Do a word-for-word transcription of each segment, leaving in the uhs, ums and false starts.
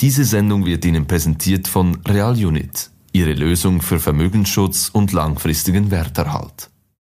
Diese Sendung wird Ihnen präsentiert von Realunit, Ihre Lösung für Vermögensschutz und langfristigen Werterhalt.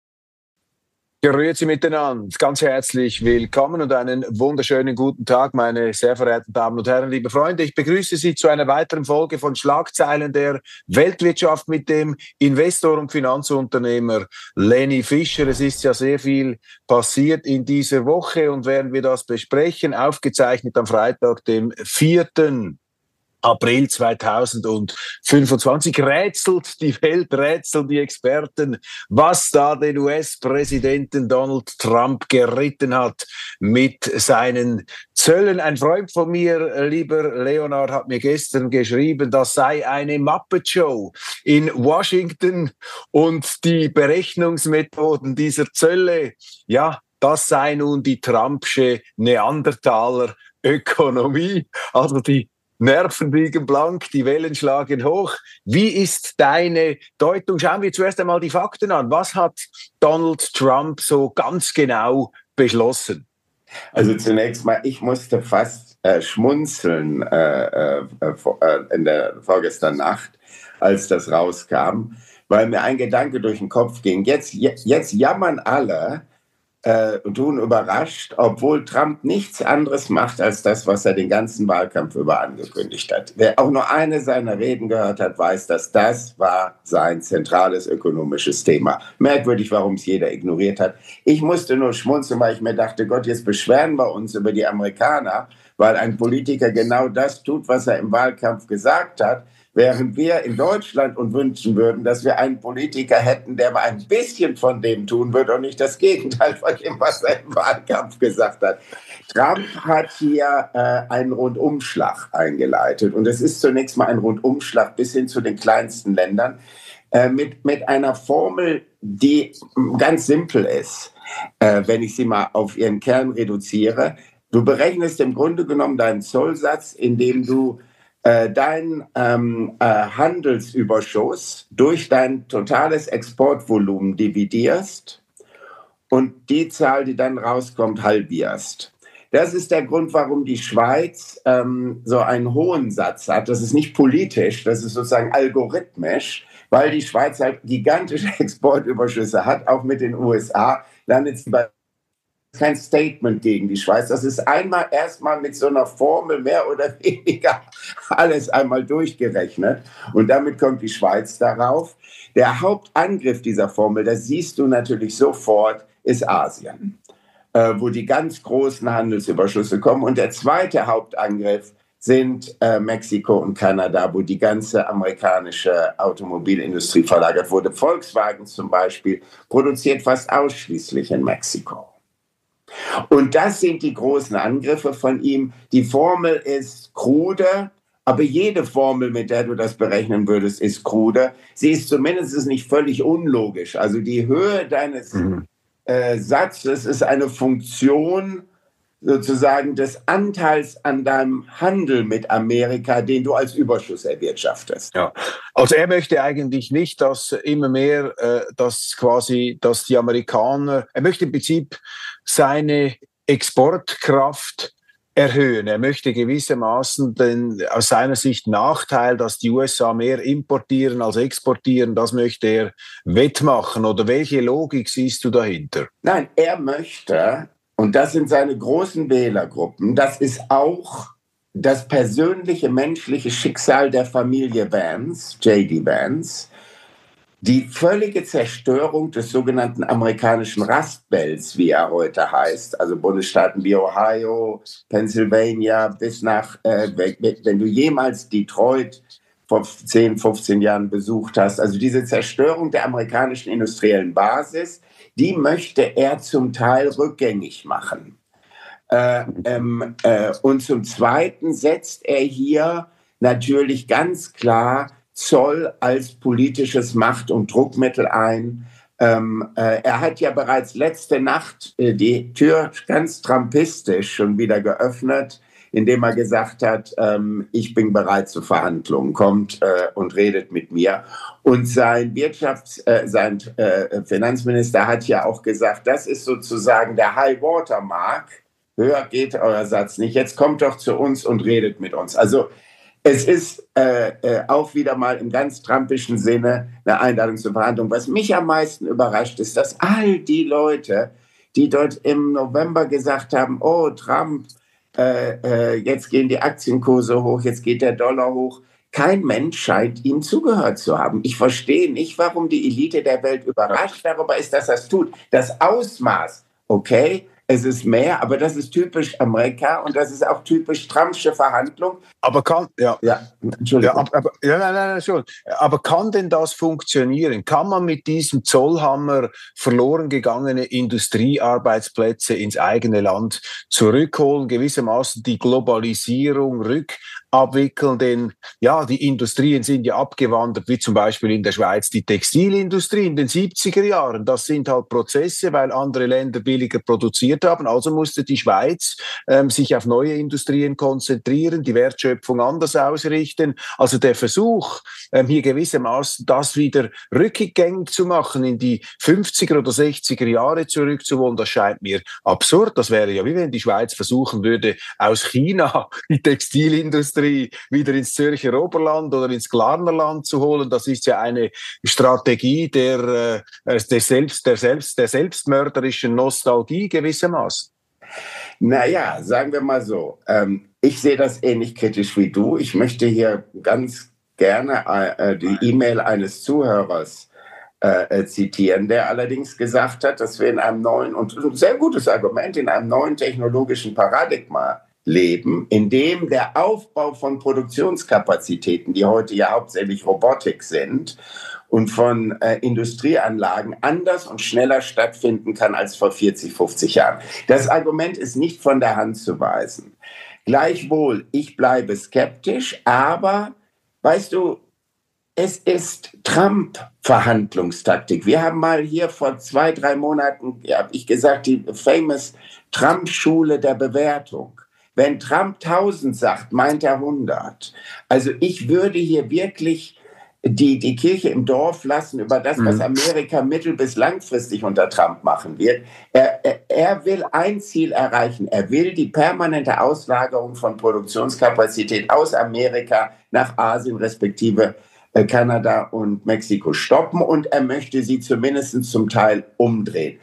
Grüezi miteinander, ganz herzlich willkommen und einen wunderschönen guten Tag, meine sehr verehrten Damen und Herren, liebe Freunde. Ich begrüße Sie zu einer weiteren Folge von Schlagzeilen der Weltwirtschaft mit dem Investor und Finanzunternehmer Lenny Fischer. Es ist ja sehr viel passiert in dieser Woche und während wir das besprechen, aufgezeichnet am Freitag, dem vierten April zweitausendfünfundzwanzig, rätselt die Welt, rätseln die Experten, was da den U S-Präsidenten Donald Trump geritten hat mit seinen Zöllen. Ein Freund von mir, lieber Leonard, hat mir gestern geschrieben, das sei eine Muppet-Show in Washington und die Berechnungsmethoden dieser Zölle, ja, das sei nun die Trumpsche Neandertaler-Ökonomie, also die Nerven liegen blank, die Wellen schlagen hoch. Wie ist deine Deutung? Schauen wir zuerst einmal die Fakten an. Was hat Donald Trump so ganz genau beschlossen? Also zunächst mal, ich musste fast äh, schmunzeln äh, äh, äh, in der vorgestern Nacht, als das rauskam, weil mir ein Gedanke durch den Kopf ging. Jetzt, jetzt jammern alle, Äh, und tun überrascht, obwohl Trump nichts anderes macht als das, was er den ganzen Wahlkampf über angekündigt hat. Wer auch nur eine seiner Reden gehört hat, weiß, dass das war sein zentrales ökonomisches Thema. Merkwürdig, warum es jeder ignoriert hat. Ich musste nur schmunzeln, weil ich mir dachte, Gott, jetzt beschweren wir uns über die Amerikaner, weil ein Politiker genau das tut, was er im Wahlkampf gesagt hat. Während wir in Deutschland uns wünschen würden, dass wir einen Politiker hätten, der mal ein bisschen von dem tun würde und nicht das Gegenteil von dem, was er im Wahlkampf gesagt hat. Trump hat hier äh, einen Rundumschlag eingeleitet. Und es ist zunächst mal ein Rundumschlag bis hin zu den kleinsten Ländern äh, mit, mit einer Formel, die ganz simpel ist, äh, wenn ich sie mal auf ihren Kern reduziere. Du berechnest im Grunde genommen deinen Zollsatz, indem du dein ähm, äh, Handelsüberschuss durch dein totales Exportvolumen dividierst und die Zahl, die dann rauskommt, halbierst. Das ist der Grund, warum die Schweiz ähm, so einen hohen Satz hat. Das ist nicht politisch, das ist sozusagen algorithmisch, weil die Schweiz halt gigantische Exportüberschüsse hat, auch mit den U S A, landet sie bei kein Statement gegen die Schweiz. Das ist einmal erstmal mit so einer Formel mehr oder weniger alles einmal durchgerechnet. Und damit kommt die Schweiz darauf. Der Hauptangriff dieser Formel, das siehst du natürlich sofort, ist Asien, äh, wo die ganz großen Handelsüberschüsse kommen. Und der zweite Hauptangriff sind äh, Mexiko und Kanada, wo die ganze amerikanische Automobilindustrie verlagert wurde. Volkswagen zum Beispiel produziert fast ausschließlich in Mexiko. Und das sind die großen Angriffe von ihm. Die Formel ist krude, aber jede Formel, mit der du das berechnen würdest, ist krude. Sie ist zumindest nicht völlig unlogisch. Also die Höhe deines mhm. äh, Satzes ist eine Funktion sozusagen des Anteils an deinem Handel mit Amerika, den du als Überschuss erwirtschaftest. Ja, also er möchte eigentlich nicht, dass immer mehr, äh, dass quasi, dass die Amerikaner, er möchte im Prinzip seine Exportkraft erhöhen. Er möchte gewissermaßen den aus seiner Sicht Nachteil, dass die U S A mehr importieren als exportieren, das möchte er wettmachen. Oder welche Logik siehst du dahinter? Nein, er möchte, und das sind seine großen Wählergruppen, das ist auch das persönliche menschliche Schicksal der Familie Vance, J D Vance, die völlige Zerstörung des sogenannten amerikanischen Rust Belts, wie er heute heißt, also Bundesstaaten wie Ohio, Pennsylvania, bis nach, äh, wenn du jemals Detroit vor zehn, fünfzehn Jahren besucht hast, also diese Zerstörung der amerikanischen industriellen Basis, die möchte er zum Teil rückgängig machen. Äh, ähm, äh, und zum Zweiten setzt er hier natürlich ganz klar Zoll als politisches Macht- und Druckmittel ein. Ähm, äh, er hat ja bereits letzte Nacht äh, die Tür ganz trumpistisch schon wieder geöffnet, indem er gesagt hat, ähm, ich bin bereit zu Verhandlungen, kommt äh, und redet mit mir. Und sein Wirtschafts-, äh, sein äh, Finanzminister hat ja auch gesagt, das ist sozusagen der High-Water-Mark. Höher geht euer Satz nicht. Jetzt kommt doch zu uns und redet mit uns. Also Es ist äh, äh, auch wieder mal im ganz trumpischen Sinne eine Einladung zur Verhandlung. Was mich am meisten überrascht, ist, dass all die Leute, die dort im November gesagt haben, oh, Trump, äh, äh, jetzt gehen die Aktienkurse hoch, jetzt geht der Dollar hoch. Kein Mensch scheint ihm zugehört zu haben. Ich verstehe nicht, warum die Elite der Welt überrascht darüber ist, dass das tut. Das Ausmaß, okay, es ist mehr, aber das ist typisch Amerika und das ist auch typisch Trumpsche Verhandlung. Aber kann, ja, ja, Entschuldigung. Ja, aber, aber, ja, nein, nein, schon. Aber kann denn das funktionieren? Kann man mit diesem Zollhammer verloren gegangene Industriearbeitsplätze ins eigene Land zurückholen, gewissermaßen die Globalisierung rückabwickeln? Denn ja, die Industrien sind ja abgewandert, wie zum Beispiel in der Schweiz die Textilindustrie in den siebziger Jahren. Das sind halt Prozesse, weil andere Länder billiger produziert haben. Also musste die Schweiz ähm, sich auf neue Industrien konzentrieren, die Wertschöpfung anders ausrichten. Also der Versuch, ähm, hier gewissermaßen das wieder rückgängig zu machen, in die fünfziger oder sechziger Jahre zurückzuwollen, das scheint mir absurd. Das wäre ja wie wenn die Schweiz versuchen würde, aus China die Textilindustrie wieder ins Zürcher Oberland oder ins Glarnerland zu holen. Das ist ja eine Strategie der, äh, der, Selbst, der, Selbst, der selbstmörderischen Nostalgie gewissermaßen. Naja, sagen wir mal so, ähm, ich sehe das ähnlich kritisch wie du. Ich möchte hier ganz gerne äh, die E-Mail eines Zuhörers äh, zitieren, der allerdings gesagt hat, dass wir in einem neuen, und ein sehr gutes Argument, in einem neuen technologischen Paradigma leben, in dem der Aufbau von Produktionskapazitäten, die heute ja hauptsächlich Robotik sind, und von äh, Industrieanlagen anders und schneller stattfinden kann als vor vierzig, fünfzig Jahren. Das Argument ist nicht von der Hand zu weisen. Gleichwohl, ich bleibe skeptisch, aber, weißt du, es ist Trump-Verhandlungstaktik. Wir haben mal hier vor zwei, drei Monaten, ja, habe ich gesagt, die famous Trump-Schule der Bewertung. Wenn Trump tausend sagt, meint er hundert. Also ich würde hier wirklich die, die Kirche im Dorf lassen über das, was Amerika mittel- bis langfristig unter Trump machen wird. Er, er, er will ein Ziel erreichen. Er will die permanente Auslagerung von Produktionskapazität aus Amerika nach Asien respektive Kanada und Mexiko stoppen und er möchte sie zumindest zum Teil umdrehen.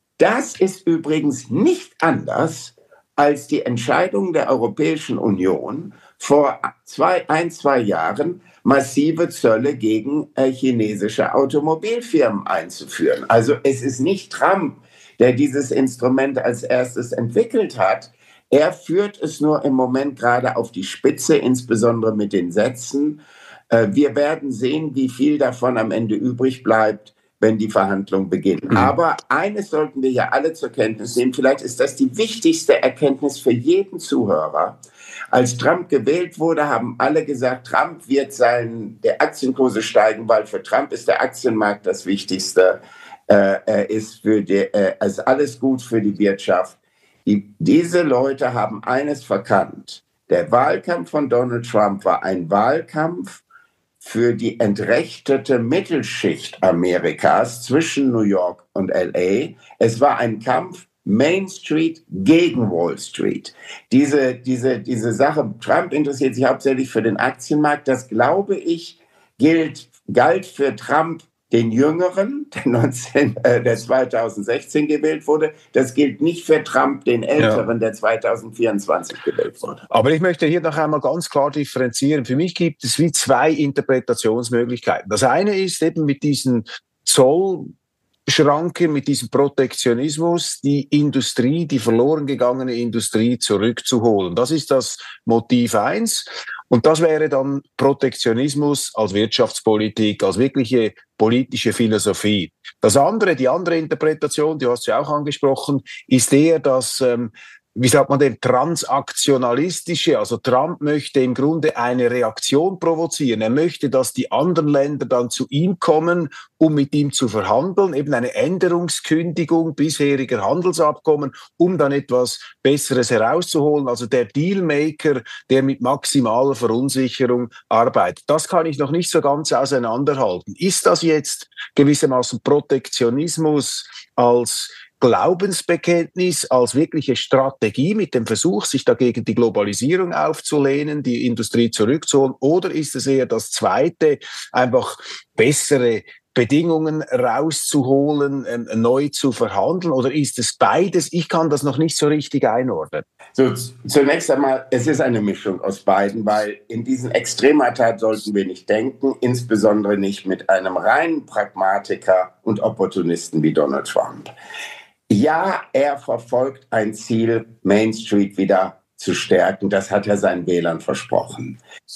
Das ist übrigens nicht anders als die Entscheidung der Europäischen Union vor zwei, ein, zwei Jahren, massive Zölle gegen äh, chinesische Automobilfirmen einzuführen. Also es ist nicht Trump, der dieses Instrument als erstes entwickelt hat. Er führt es nur im Moment gerade auf die Spitze, insbesondere mit den Sätzen. Äh, wir werden sehen, wie viel davon am Ende übrig bleibt, wenn die Verhandlungen beginnen. Mhm. Aber eines sollten wir ja alle zur Kenntnis nehmen, vielleicht ist das die wichtigste Erkenntnis für jeden Zuhörer. Als Trump gewählt wurde, haben alle gesagt, Trump wird sein, der Aktienkurse steigen, weil für Trump ist der Aktienmarkt das Wichtigste. Äh, er ist für die, äh, ist alles gut für die Wirtschaft. Die, diese Leute haben eines verkannt. Der Wahlkampf von Donald Trump war ein Wahlkampf für die entrechtete Mittelschicht Amerikas zwischen New York und L A. Es war ein Kampf Main Street gegen Wall Street. Diese, diese, diese Sache, Trump interessiert sich hauptsächlich für den Aktienmarkt. Das, glaube ich, gilt, galt für Trump, den Jüngeren, der, neunzehn, äh, der zweitausendsechzehn gewählt wurde. Das gilt nicht für Trump, den Älteren, ja, der zweitausendvierundzwanzig gewählt wurde. Aber ich möchte hier noch einmal ganz klar differenzieren. Für mich gibt es wie zwei Interpretationsmöglichkeiten. Das eine ist eben mit diesen Zollschranke, mit diesem Protektionismus, die Industrie, die verloren gegangene Industrie zurückzuholen. Das ist das Motiv eins. Und das wäre dann Protektionismus als Wirtschaftspolitik, als wirkliche politische Philosophie. Das andere, die andere Interpretation, die hast du ja auch angesprochen, ist eher das, ähm, wie sagt man denn, transaktionalistische. Also Trump möchte im Grunde eine Reaktion provozieren. Er möchte, dass die anderen Länder dann zu ihm kommen, um mit ihm zu verhandeln, eben eine Änderungskündigung bisheriger Handelsabkommen, um dann etwas Besseres herauszuholen. Also der Dealmaker, der mit maximaler Verunsicherung arbeitet. Das kann ich noch nicht so ganz auseinanderhalten. Ist das jetzt gewissermaßen Protektionismus als Glaubensbekenntnis als wirkliche Strategie mit dem Versuch, sich dagegen die Globalisierung aufzulehnen, die Industrie zurückzuholen? Oder ist es eher das Zweite, einfach bessere Bedingungen rauszuholen, ähm, neu zu verhandeln? Oder ist es beides? Ich kann das noch nicht so richtig einordnen. So, zunächst einmal, es ist eine Mischung aus beiden, weil in diesen Extremata sollten wir nicht denken, insbesondere nicht mit einem reinen Pragmatiker und Opportunisten wie Donald Trump. Ja, er verfolgt ein Ziel, Main Street wieder zu stärken. Das hat er seinen Wählern versprochen.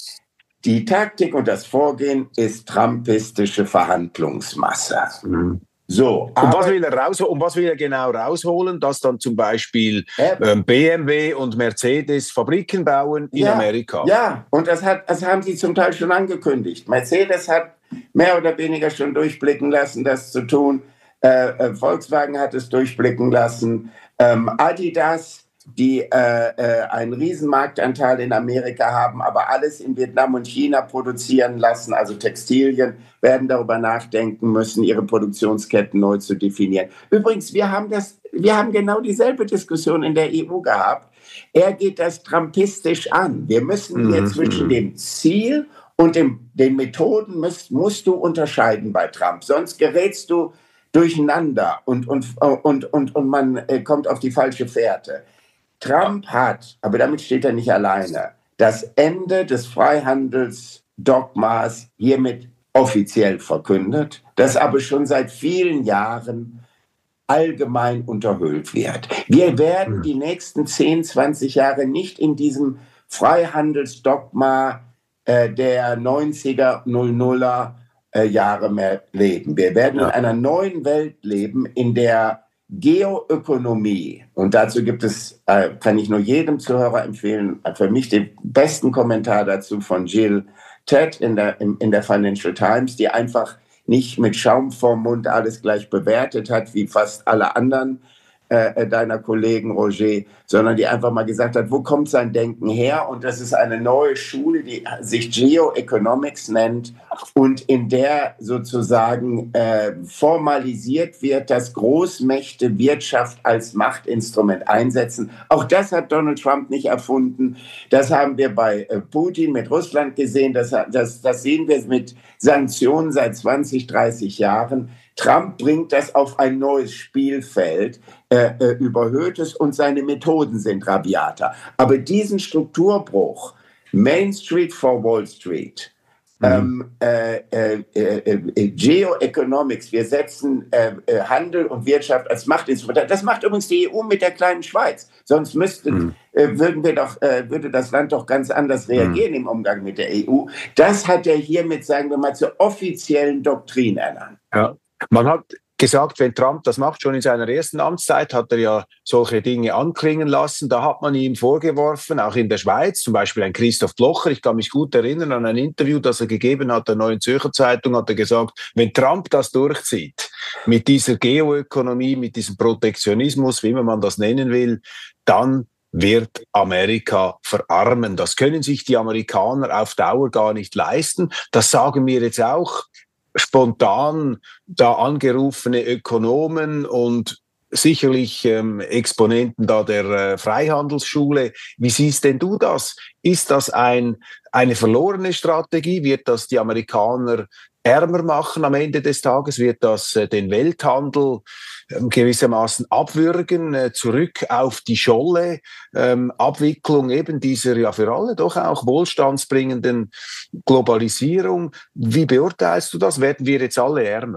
Die Taktik und das Vorgehen ist trumpistische Verhandlungsmasse. Mhm. So, und was will er raus, und was will er genau rausholen? Dass dann zum Beispiel ähm, B M W und Mercedes Fabriken bauen in ja, Amerika. Ja, und das, hat, das haben sie zum Teil schon angekündigt. Mercedes hat mehr oder weniger schon durchblicken lassen, das zu tun. Äh, Volkswagen hat es durchblicken lassen. Ähm, Adidas, die äh, äh, einen riesen Marktanteil in Amerika haben, aber alles in Vietnam und China produzieren lassen, also Textilien, werden darüber nachdenken müssen, ihre Produktionsketten neu zu definieren. Übrigens, wir haben, das, wir haben genau dieselbe Diskussion in der E U gehabt. Er geht das trumpistisch an. Wir müssen hier mhm. zwischen dem Ziel und dem, den Methoden musst, musst du unterscheiden bei Trump, sonst gerätst du durcheinander und, und, und, und, und man äh, kommt auf die falsche Fährte. Trump hat, aber damit steht er nicht alleine, das Ende des Freihandelsdogmas hiermit offiziell verkündet, das aber schon seit vielen Jahren allgemein unterhöhlt wird. Wir werden die nächsten zehn, zwanzig Jahre nicht in diesem Freihandelsdogma äh, der neunziger, Nuller äh, Jahre mehr leben. Wir werden ja. in einer neuen Welt leben, in der Geoökonomie, und dazu gibt es, äh, kann ich nur jedem Zuhörer empfehlen, für mich den besten Kommentar dazu von Jill Ted in der, in, in der Financial Times, die einfach nicht mit Schaum vorm Mund alles gleich bewertet hat, wie fast alle anderen äh, deiner Kollegen, Roger, sondern die einfach mal gesagt hat, wo kommt sein Denken her? Und das ist eine neue Schule, die sich Geoeconomics nennt und in der sozusagen äh, formalisiert wird, dass Großmächte Wirtschaft als Machtinstrument einsetzen. Auch das hat Donald Trump nicht erfunden. Das haben wir bei äh, Putin mit Russland gesehen. Das, das, das sehen wir mit Sanktionen seit zwanzig, dreißig Jahren. Trump bringt das auf ein neues Spielfeld, äh, äh, überhöht es, und seine Methoden sind rabiater. Aber diesen Strukturbruch, Main Street for Wall Street, mhm. ähm, äh, äh, äh, äh, Geoeconomics, wir setzen äh, äh, Handel und Wirtschaft als Machtinstrument. Das macht übrigens die E U mit der kleinen Schweiz. Sonst müsste, mhm. äh, würden wir doch, äh, würde das Land doch ganz anders reagieren mhm. im Umgang mit der E U. Das hat er hiermit, sagen wir mal, zur offiziellen Doktrin ernannt. Ja. Man hat gesagt, wenn Trump das macht, schon in seiner ersten Amtszeit hat er ja solche Dinge anklingen lassen. Da hat man ihm vorgeworfen, auch in der Schweiz, zum Beispiel ein Christoph Blocher, ich kann mich gut erinnern an ein Interview, das er gegeben hat, der Neuen Zürcher Zeitung, hat er gesagt, wenn Trump das durchzieht, mit dieser Geoökonomie, mit diesem Protektionismus, wie immer man das nennen will, dann wird Amerika verarmen. Das können sich die Amerikaner auf Dauer gar nicht leisten. Das sagen mir jetzt auch spontan da angerufene Ökonomen und sicherlich ähm, Exponenten da der äh, Freihandelsschule. Wie siehst denn du das? Ist das ein, eine verlorene Strategie? Wird das die Amerikaner ärmer machen am Ende des Tages? Wird das äh, den Welthandel ähm, gewissermaßen abwürgen, äh, zurück auf die Scholle, ähm, Abwicklung eben dieser ja für alle doch auch wohlstandsbringenden Globalisierung? Wie beurteilst du das? Werden wir jetzt alle ärmer?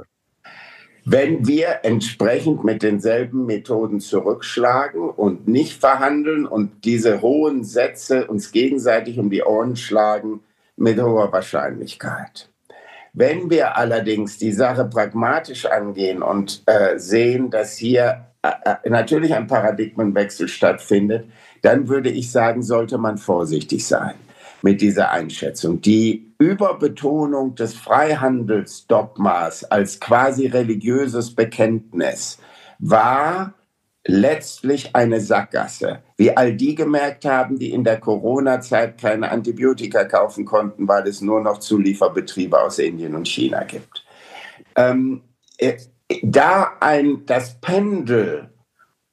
Wenn wir entsprechend mit denselben Methoden zurückschlagen und nicht verhandeln und diese hohen Sätze uns gegenseitig um die Ohren schlagen, mit hoher Wahrscheinlichkeit. Wenn wir allerdings die Sache pragmatisch angehen und äh, sehen, dass hier äh, natürlich ein Paradigmenwechsel stattfindet, dann würde ich sagen, sollte man vorsichtig sein mit dieser Einschätzung. Die Überbetonung des Freihandelsdogmas als quasi religiöses Bekenntnis war letztlich eine Sackgasse. Wie all die gemerkt haben, die in der Corona-Zeit keine Antibiotika kaufen konnten, weil es nur noch Zulieferbetriebe aus Indien und China gibt. Ähm, äh, da ein, das Pendel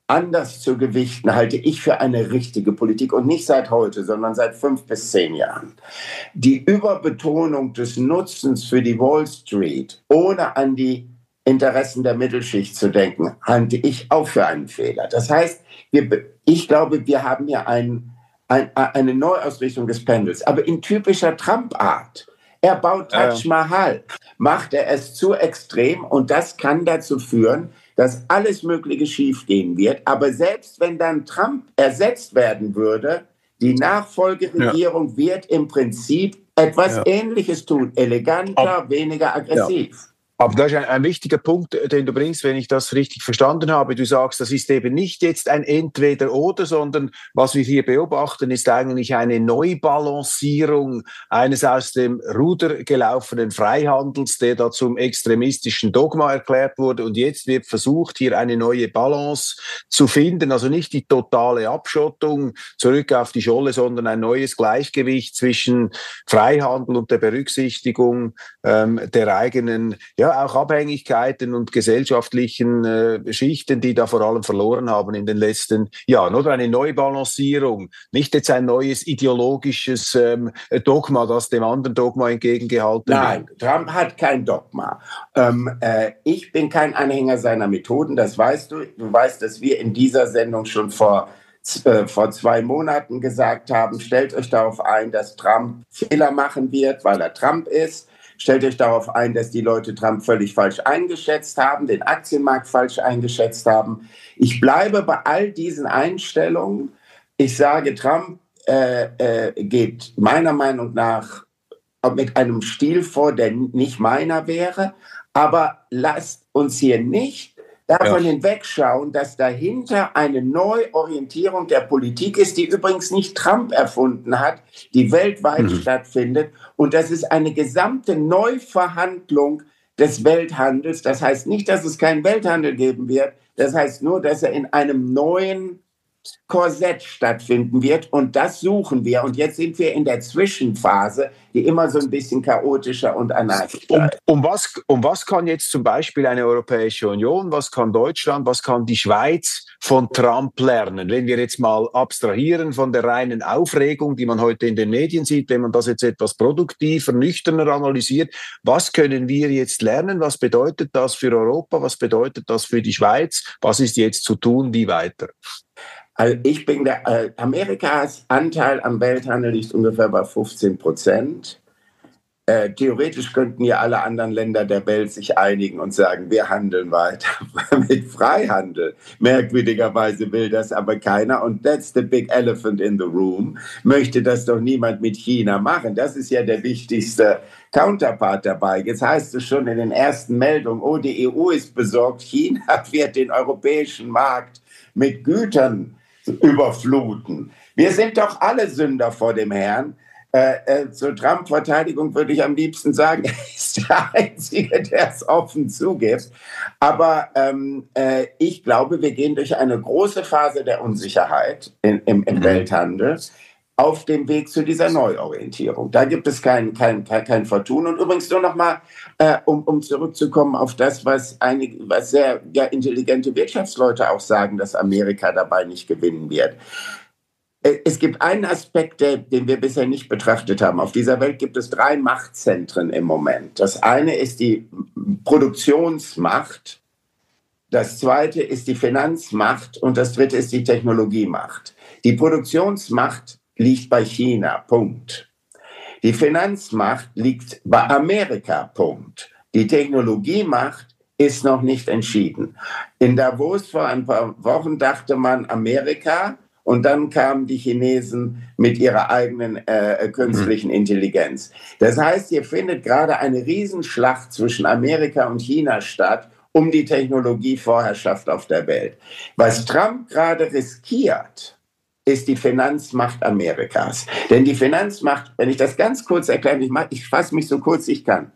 anders zu gewichten, halte ich für eine richtige Politik und nicht seit heute, sondern seit fünf bis zehn Jahren. Die Überbetonung des Nutzens für die Wall Street, ohne an die Interessen der Mittelschicht zu denken, halte ich auch für einen Fehler. Das heißt, wir, ich glaube, wir haben hier ein, ein, eine Neuausrichtung des Pendels, aber in typischer Trump-Art. Er baut Taj Mahal, macht er es zu extrem und das kann dazu führen, dass alles Mögliche schiefgehen wird. Aber selbst wenn dann Trump ersetzt werden würde, die Nachfolgeregierung ja. wird im Prinzip etwas ja. Ähnliches tun, eleganter, Ob, weniger aggressiv. Ja. Aber das ist ein, ein wichtiger Punkt, den du bringst, wenn ich das richtig verstanden habe. Du sagst, das ist eben nicht jetzt ein Entweder-Oder, sondern was wir hier beobachten, ist eigentlich eine Neubalancierung eines aus dem Ruder gelaufenen Freihandels, der da zum extremistischen Dogma erklärt wurde. Und jetzt wird versucht, hier eine neue Balance zu finden. Also nicht die totale Abschottung zurück auf die Scholle, sondern ein neues Gleichgewicht zwischen Freihandel und der Berücksichtigung ähm, der eigenen, ja, auch Abhängigkeiten und gesellschaftlichen äh, Schichten, die da vor allem verloren haben in den letzten Jahren. Oder eine Neubalancierung, nicht jetzt ein neues ideologisches ähm, Dogma, das dem anderen Dogma entgegengehalten wird. Nein, Trump hat kein Dogma. Ähm, äh, ich bin kein Anhänger seiner Methoden, das weißt du. Du weißt, dass wir in dieser Sendung schon vor äh, vor zwei Monaten gesagt haben, stellt euch darauf ein, dass Trump Fehler machen wird, weil er Trump ist. Stellt euch darauf ein, dass die Leute Trump völlig falsch eingeschätzt haben, den Aktienmarkt falsch eingeschätzt haben. Ich bleibe bei all diesen Einstellungen. Ich sage, Trump äh, äh, geht meiner Meinung nach mit einem Stil vor, der nicht meiner wäre. Aber lasst uns hier nicht davon ja. hinwegschauen, dass dahinter eine Neuorientierung der Politik ist, die übrigens nicht Trump erfunden hat, die weltweit mhm. stattfindet. Und das ist eine gesamte Neuverhandlung des Welthandels. Das heißt nicht, dass es keinen Welthandel geben wird. Das heißt nur, dass er in einem neuen Korsett stattfinden wird. Und das suchen wir. Und jetzt sind wir in der Zwischenphase, die immer so ein bisschen chaotischer und anarchisch bleibt. Um, um, was, um was kann jetzt zum Beispiel eine Europäische Union, was kann Deutschland, was kann die Schweiz von Trump lernen? Wenn wir jetzt mal abstrahieren von der reinen Aufregung, die man heute in den Medien sieht, wenn man das jetzt etwas produktiver, nüchterner analysiert, was können wir jetzt lernen? Was bedeutet das für Europa? Was bedeutet das für die Schweiz? Was ist jetzt zu tun? Wie weiter? Also ich bin der, äh, Amerikas Anteil am Welthandel liegt ungefähr bei fünfzehn Prozent. Äh, theoretisch könnten ja alle anderen Länder der Welt sich einigen und sagen, wir handeln weiter mit Freihandel. Merkwürdigerweise will das aber keiner. Und that's the big elephant in the room. Möchte das doch niemand mit China machen. Das ist ja der wichtigste Counterpart dabei. Jetzt heißt es schon in den ersten Meldungen, oh, die E U ist besorgt, China wird den europäischen Markt mit Gütern überfluten. Wir sind doch alle Sünder vor dem Herrn. Äh, äh, zur Trump-Verteidigung würde ich am liebsten sagen, er ist der Einzige, der es offen zugibt. Aber ähm, äh, ich glaube, wir gehen durch eine große Phase der Unsicherheit in, im, im mhm. Welthandel auf dem Weg zu dieser Neuorientierung. Da gibt es kein, kein, kein, kein Vertun. Und übrigens nur noch mal, äh, um, um zurückzukommen auf das, was, einige, was sehr ja, intelligente Wirtschaftsleute auch sagen, dass Amerika dabei nicht gewinnen wird. Es gibt einen Aspekt, den wir bisher nicht betrachtet haben. Auf dieser Welt gibt es drei Machtzentren im Moment. Das eine ist die Produktionsmacht, das zweite ist die Finanzmacht und das dritte ist die Technologiemacht. Die Produktionsmacht liegt bei China, Punkt. Die Finanzmacht liegt bei Amerika, Punkt. Die Technologiemacht ist noch nicht entschieden. In Davos vor ein paar Wochen dachte man Amerika, und dann kamen die Chinesen mit ihrer eigenen äh, künstlichen Intelligenz. Das heißt, hier findet gerade eine Riesenschlacht zwischen Amerika und China statt um die Technologievorherrschaft auf der Welt. Was Trump gerade riskiert, ist die Finanzmacht Amerikas. Denn die Finanzmacht, wenn ich das ganz kurz erkläre, ich, ich fasse mich so kurz ich kann.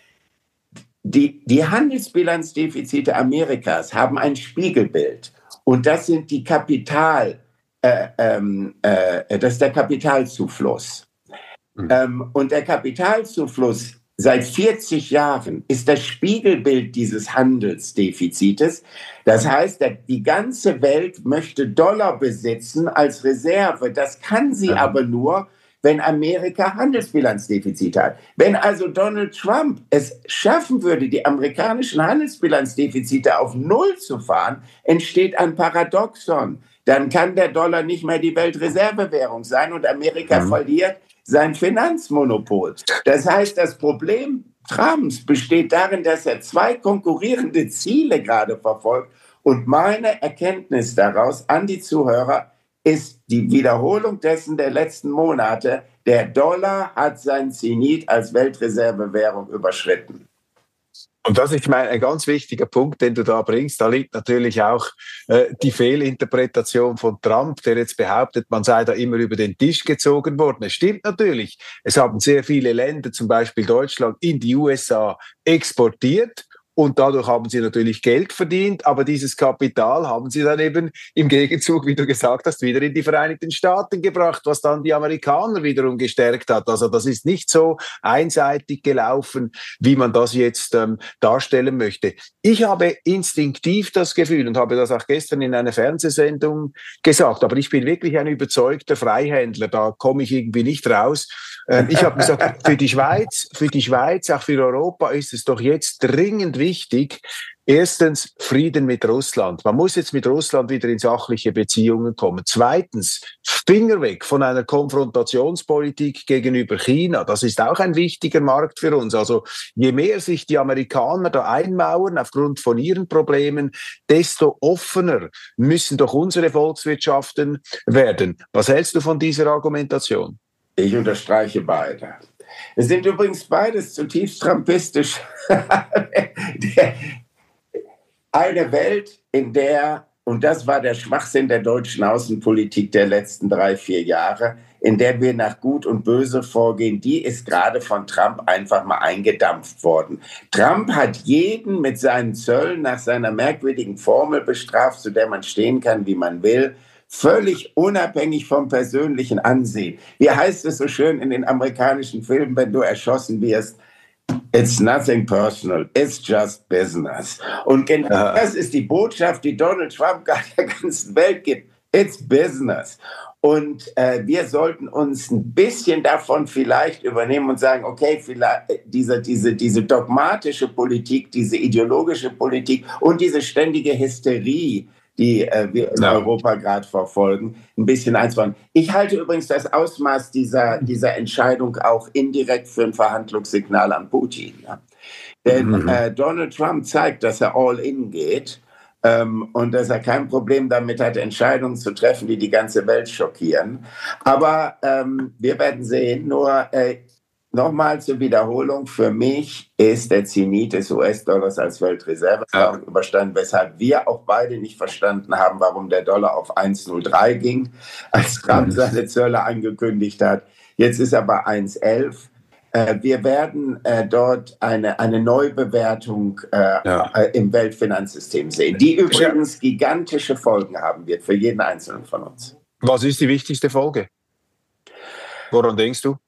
Die, die Handelsbilanzdefizite Amerikas haben ein Spiegelbild. Und das sind die Kapital Äh, ähm, äh, das ist der Kapitalzufluss. Mhm. Ähm, und der Kapitalzufluss seit vierzig Jahren ist das Spiegelbild dieses Handelsdefizites. Das heißt, die ganze Welt möchte Dollar besitzen als Reserve. Das kann sie ja. aber nur, wenn Amerika Handelsbilanzdefizite hat. Wenn also Donald Trump es schaffen würde, die amerikanischen Handelsbilanzdefizite auf Null zu fahren, entsteht ein Paradoxon. Dann kann der Dollar nicht mehr die Weltreservewährung sein und Amerika mhm. verliert sein Finanzmonopol. Das heißt, das Problem Trumps besteht darin, dass er zwei konkurrierende Ziele gerade verfolgt. Und meine Erkenntnis daraus an die Zuhörer ist die Wiederholung dessen der letzten Monate. Der Dollar hat sein Zenit als Weltreservewährung überschritten. Und das ist mein, ein ganz wichtiger Punkt, den du da bringst. Da liegt natürlich auch äh, die Fehlinterpretation von Trump, der jetzt behauptet, man sei da immer über den Tisch gezogen worden. Es stimmt natürlich. Es haben sehr viele Länder, zum Beispiel Deutschland, in die U S A exportiert. Und dadurch haben sie natürlich Geld verdient, aber dieses Kapital haben sie dann eben im Gegenzug, wie du gesagt hast, wieder in die Vereinigten Staaten gebracht, was dann die Amerikaner wiederum gestärkt hat. Also das ist nicht so einseitig gelaufen, wie man das jetzt ähm, darstellen möchte. Ich habe instinktiv das Gefühl und habe das auch gestern in einer Fernsehsendung gesagt, aber ich bin wirklich ein überzeugter Freihändler, da komme ich irgendwie nicht raus. Ähm, ich habe gesagt, für die Schweiz, für die Schweiz, auch für Europa ist es doch jetzt dringend wichtig, Wichtig. Erstens, Frieden mit Russland. Man muss jetzt mit Russland wieder in sachliche Beziehungen kommen. Zweitens, Finger weg von einer Konfrontationspolitik gegenüber China. Das ist auch ein wichtiger Markt für uns. Also je mehr sich die Amerikaner da einmauern aufgrund von ihren Problemen, desto offener müssen doch unsere Volkswirtschaften werden. Was hältst du von dieser Argumentation? Ich unterstreiche beide. Es sind übrigens beides zutiefst trumpistisch. Eine Welt, in der, und das war der Schwachsinn der deutschen Außenpolitik der letzten drei, vier Jahre, in der wir nach Gut und Böse vorgehen, die ist gerade von Trump einfach mal eingedampft worden. Trump hat jeden mit seinen Zöllen nach seiner merkwürdigen Formel bestraft, zu der man stehen kann, wie man will, völlig unabhängig vom persönlichen Ansehen. Wie heißt es so schön in den amerikanischen Filmen, wenn du erschossen wirst? It's nothing personal, it's just business. Und genau ja. das ist die Botschaft, die Donald Trump gerade der ganzen Welt gibt. It's business. Und äh, wir sollten uns ein bisschen davon vielleicht übernehmen und sagen, okay, vielleicht diese, diese, diese dogmatische Politik, diese ideologische Politik und diese ständige Hysterie, die äh, wir in ja. Europa gerade verfolgen, ein bisschen einzubauen. Ich halte übrigens das Ausmaß dieser, dieser Entscheidung auch indirekt für ein Verhandlungssignal an Putin. Ja. Denn mhm. äh, Donald Trump zeigt, dass er all in geht ähm, und dass er kein Problem damit hat, Entscheidungen zu treffen, die die ganze Welt schockieren. Aber ähm, wir werden sehen, nur äh, nochmal zur Wiederholung, für mich ist der Zenit des U S-Dollars als Weltreservewährung ja. überstanden, weshalb wir auch beide nicht verstanden haben, warum der Dollar auf eins Komma null drei ging, als Trump seine Zölle angekündigt hat. Jetzt ist er bei eins Komma elf. Äh, wir werden äh, dort eine, eine Neubewertung äh, ja. äh, im Weltfinanzsystem sehen, die übrigens ja. gigantische Folgen haben wird für jeden Einzelnen von uns. Was ist die wichtigste Folge? Woran denkst du?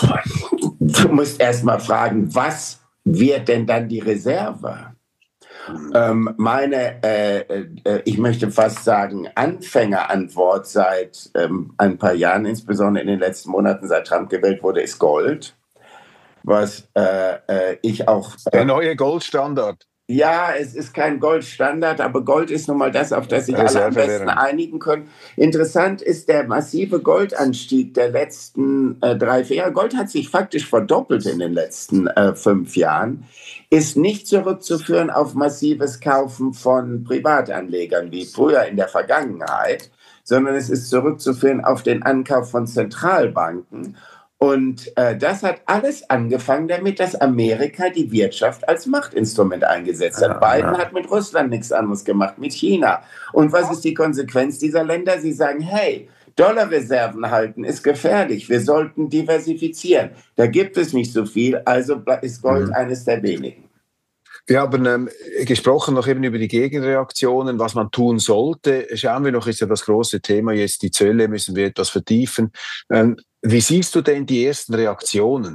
Du musst erst mal fragen, was wird denn dann die Reserve? Mhm. Ähm, meine, äh, äh, ich möchte fast sagen, Anfängerantwort seit ähm, ein paar Jahren, insbesondere in den letzten Monaten, seit Trump gewählt wurde, ist Gold. Was äh, äh, ich auch... Äh, Der neue Goldstandard. Ja, es ist kein Goldstandard, aber Gold ist nun mal das, auf das sich alle am besten einigen können. Interessant ist der massive Goldanstieg der letzten äh, drei, vier Jahre. Gold hat sich faktisch verdoppelt in den letzten äh, fünf Jahren. Ist nicht zurückzuführen auf massives Kaufen von Privatanlegern wie früher in der Vergangenheit, sondern es ist zurückzuführen auf den Ankauf von Zentralbanken. Und äh, das hat alles angefangen damit, dass Amerika die Wirtschaft als Machtinstrument eingesetzt hat. Ja, Biden ja. hat mit Russland nichts anderes gemacht, mit China. Und was ist die Konsequenz dieser Länder? Sie sagen, hey, Dollarreserven halten ist gefährlich, wir sollten diversifizieren. Da gibt es nicht so viel, also ist Gold mhm. eines der wenigen. Wir haben ähm, gesprochen noch eben über die Gegenreaktionen, was man tun sollte. Schauen wir noch, ist ja das große Thema jetzt, die Zölle müssen wir etwas vertiefen. Ähm, wie siehst du denn die ersten Reaktionen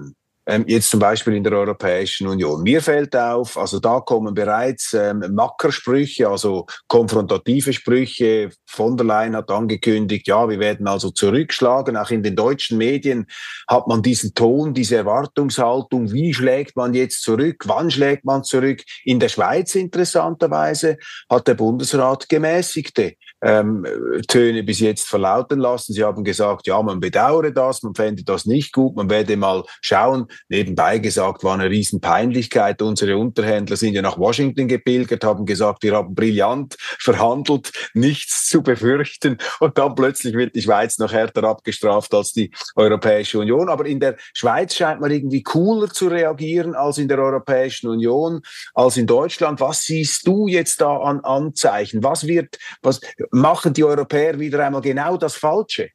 ähm, jetzt zum Beispiel in der Europäischen Union. Mir fällt auf, also da kommen bereits ähm, Mackersprüche, also konfrontative Sprüche. Von der Leyen hat angekündigt, ja, wir werden also zurückschlagen. Auch in den deutschen Medien hat man diesen Ton, diese Erwartungshaltung. Wie schlägt man jetzt zurück? Wann schlägt man zurück? In der Schweiz interessanterweise hat der Bundesrat gemäßigte ähm, Töne bis jetzt verlauten lassen. Sie haben gesagt, ja, man bedauere das, man fände das nicht gut, man werde mal schauen. Nebenbei gesagt, war eine Riesenpeinlichkeit. Unsere Unterhändler sind ja nach Washington gepilgert, haben gesagt, wir haben brillant verhandelt, nichts zu befürchten. Und dann plötzlich wird die Schweiz noch härter abgestraft als die Europäische Union. Aber in der Schweiz scheint man irgendwie cooler zu reagieren als in der Europäischen Union, als in Deutschland. Was siehst du jetzt da an Anzeichen? Was wird, was machen die Europäer wieder einmal genau das Falsche?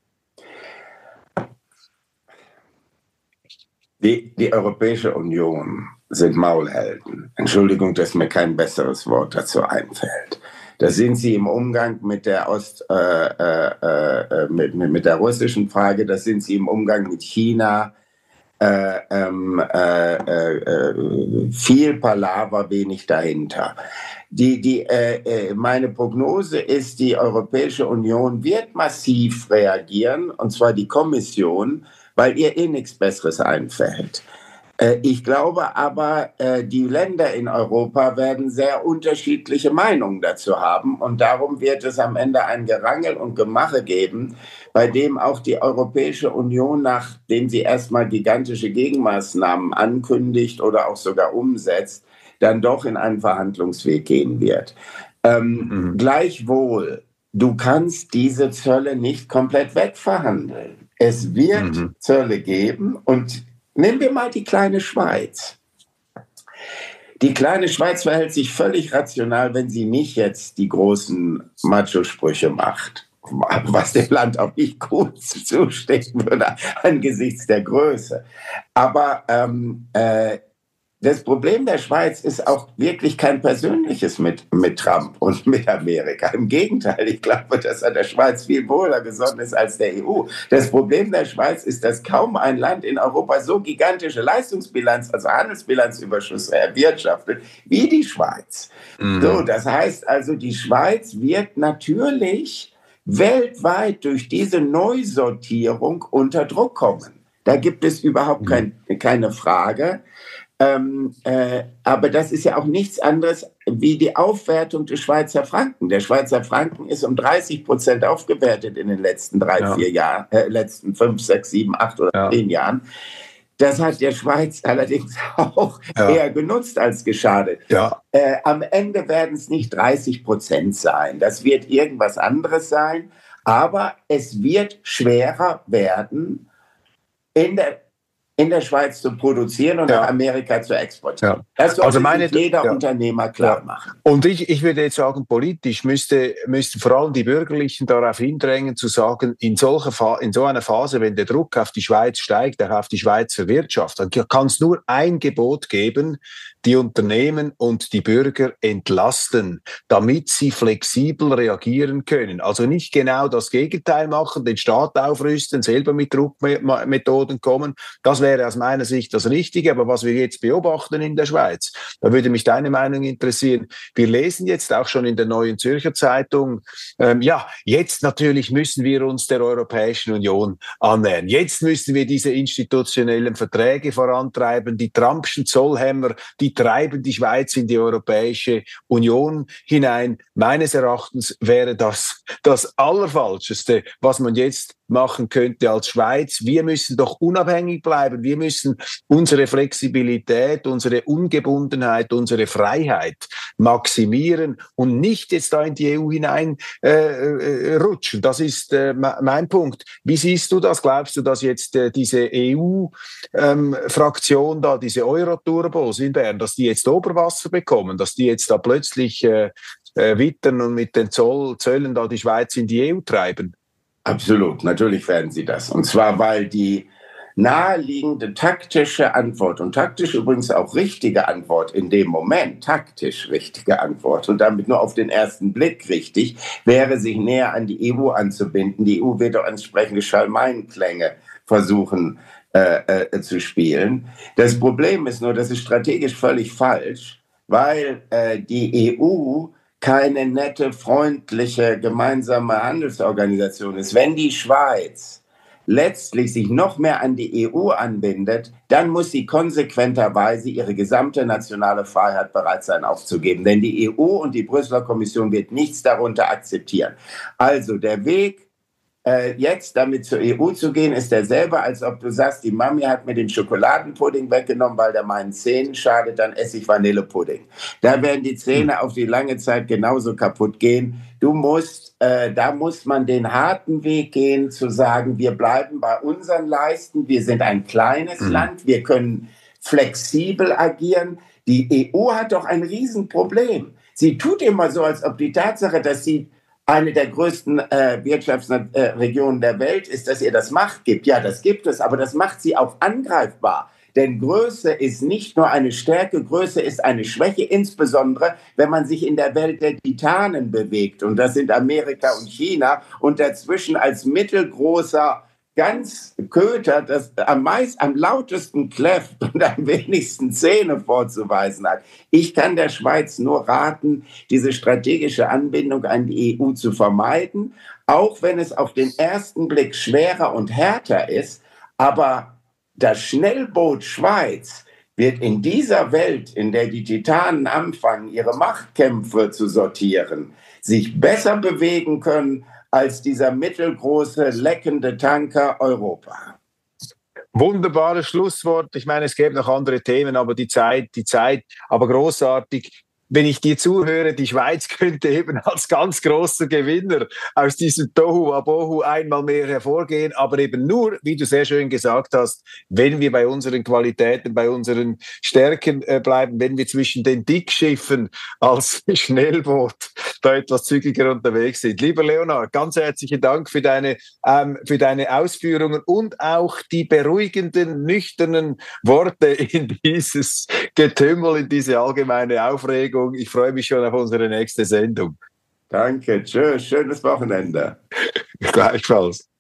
Die, die Europäische Union sind Maulhelden. Entschuldigung, dass mir kein besseres Wort dazu einfällt. Da sind sie im Umgang mit der Ost, äh, äh, äh, mit, mit, mit der russischen Frage, da sind sie im Umgang mit China. Äh, äh, äh, viel Palaver, wenig dahinter. Die, die, äh, meine Prognose ist, die Europäische Union wird massiv reagieren, und zwar die Kommission, weil ihr eh nichts Besseres einfällt. Äh, ich glaube aber, äh, die Länder in Europa werden sehr unterschiedliche Meinungen dazu haben, und darum wird es am Ende ein Gerangel und Gemache geben, bei dem auch die Europäische Union, nachdem sie erstmal gigantische Gegenmaßnahmen ankündigt oder auch sogar umsetzt, dann doch in einen Verhandlungsweg gehen wird. Ähm, mhm. Gleichwohl, du kannst diese Zölle nicht komplett wegverhandeln. Es wird mhm. Zölle geben, und nehmen wir mal die kleine Schweiz. Die kleine Schweiz verhält sich völlig rational, wenn sie nicht jetzt die großen Macho-Sprüche macht, was dem Land auch nicht gut zustehen würde angesichts der Größe. Aber ähm, äh, das Problem der Schweiz ist auch wirklich kein persönliches mit, mit Trump und mit Amerika. Im Gegenteil, ich glaube, dass er der Schweiz viel wohler gesonnen ist als der E U. Das Problem der Schweiz ist, dass kaum ein Land in Europa so gigantische Leistungsbilanz, also Handelsbilanzüberschüsse erwirtschaftet wie die Schweiz. Mhm. So, das heißt also, die Schweiz wird natürlich weltweit durch diese Neusortierung unter Druck kommen. Da gibt es überhaupt kein, keine Frage. Ähm, äh, aber das ist ja auch nichts anderes wie die Aufwertung des Schweizer Franken. Der Schweizer Franken ist um dreißig Prozent aufgewertet in den letzten drei, ja. vier Jahren, äh, letzten fünf, sechs, sieben, acht oder ja. zehn Jahren. Das hat der Schweiz allerdings auch ja. eher genutzt als geschadet. Ja. Äh, am Ende werden es nicht dreißig Prozent sein. Das wird irgendwas anderes sein. Aber es wird schwerer werden, in der in der Schweiz zu produzieren und ja. nach Amerika zu exportieren. Ja. Das sollte also meine, sich jeder ja. Unternehmer klar ja. machen. Und ich, ich würde jetzt sagen, politisch müsste, müssten vor allem die Bürgerlichen darauf hindrängen, zu sagen, in, solcher, in so einer Phase, wenn der Druck auf die Schweiz steigt, auch auf die Schweizer Wirtschaft, dann kann es nur ein Gebot geben: die Unternehmen und die Bürger entlasten, damit sie flexibel reagieren können. Also nicht genau das Gegenteil machen, den Staat aufrüsten, selber mit Druckmethoden kommen. Das wäre aus meiner Sicht das Richtige. Aber was wir jetzt beobachten in der Schweiz, da würde mich deine Meinung interessieren. Wir lesen jetzt auch schon in der Neuen Zürcher Zeitung, ähm, ja, jetzt natürlich müssen wir uns der Europäischen Union annähern. Jetzt müssen wir diese institutionellen Verträge vorantreiben, die Trumpschen Zollhämmer, die treiben die Schweiz in die Europäische Union hinein. Meines Erachtens wäre das das Allerfalscheste, was man jetzt machen könnte als Schweiz. Wir müssen doch unabhängig bleiben. Wir müssen unsere Flexibilität, unsere Ungebundenheit, unsere Freiheit maximieren und nicht jetzt da in die E U hinein äh, äh, rutschen. Das ist äh, mein Punkt. Wie siehst du das? Glaubst du, dass jetzt äh, diese E U-Fraktion ähm, da, diese Euro-Turbos in Bern, dass die jetzt Oberwasser bekommen, dass die jetzt da plötzlich äh, äh, wittern und mit den Zoll, Zöllen da die Schweiz in die E U treiben? Absolut, natürlich werden sie das. Und zwar, weil die naheliegende taktische Antwort und taktisch übrigens auch richtige Antwort in dem Moment, taktisch richtige Antwort und damit nur auf den ersten Blick richtig, wäre, sich näher an die E U anzubinden. Die E U wird auch entsprechende Schalmeienklänge versuchen äh, äh, zu spielen. Das Problem ist nur, das ist strategisch völlig falsch, weil äh, die E U keine nette, freundliche, gemeinsame Handelsorganisation ist. Wenn die Schweiz letztlich sich noch mehr an die E U anbindet, dann muss sie konsequenterweise ihre gesamte nationale Freiheit bereit sein aufzugeben. Denn die E U und die Brüsseler Kommission wird nichts darunter akzeptieren. Also der Weg, äh, jetzt damit zur E U zu gehen, ist derselbe, als ob du sagst, die Mami hat mir den Schokoladenpudding weggenommen, weil der meinen Zähnen schadet, dann esse ich Vanillepudding. Da werden die Zähne auf die lange Zeit genauso kaputt gehen. Du musst, äh, da muss man den harten Weg gehen, zu sagen, wir bleiben bei unseren Leisten, wir sind ein kleines mhm. Land, wir können flexibel agieren. Die E U hat doch ein Riesenproblem. Sie tut immer so, als ob die Tatsache, dass sie eine der größten äh, Wirtschaftsregionen der Welt ist, dass ihr das Macht gibt. Ja, das gibt es, aber das macht sie auch angreifbar. Denn Größe ist nicht nur eine Stärke, Größe ist eine Schwäche, insbesondere wenn man sich in der Welt der Titanen bewegt. Und das sind Amerika und China. Und dazwischen als mittelgroßer ganz Köter, das am meist, am lautesten kläfft und am wenigsten Zähne vorzuweisen hat. Ich kann der Schweiz nur raten, diese strategische Anbindung an die E U zu vermeiden, auch wenn es auf den ersten Blick schwerer und härter ist. Aber das Schnellboot Schweiz wird in dieser Welt, in der die Titanen anfangen, ihre Machtkämpfe zu sortieren, sich besser bewegen können als dieser mittelgroße, leckende Tanker Europa. Wunderbares Schlusswort. Ich meine, es gäbe noch andere Themen, aber die Zeit, die Zeit, aber großartig. Wenn ich dir zuhöre, die Schweiz könnte eben als ganz großer Gewinner aus diesem Tohu Wabohu einmal mehr hervorgehen, aber eben nur, wie du sehr schön gesagt hast, wenn wir bei unseren Qualitäten, bei unseren Stärken äh, bleiben, wenn wir zwischen den Dickschiffen als Schnellboot da etwas zügiger unterwegs sind. Lieber Leonhard, ganz herzlichen Dank für deine, ähm, für deine Ausführungen und auch die beruhigenden, nüchternen Worte in dieses Getümmel, in diese allgemeine Aufregung. Ich freue mich schon auf unsere nächste Sendung. Danke, tschüss, schönes Wochenende. Gleichfalls.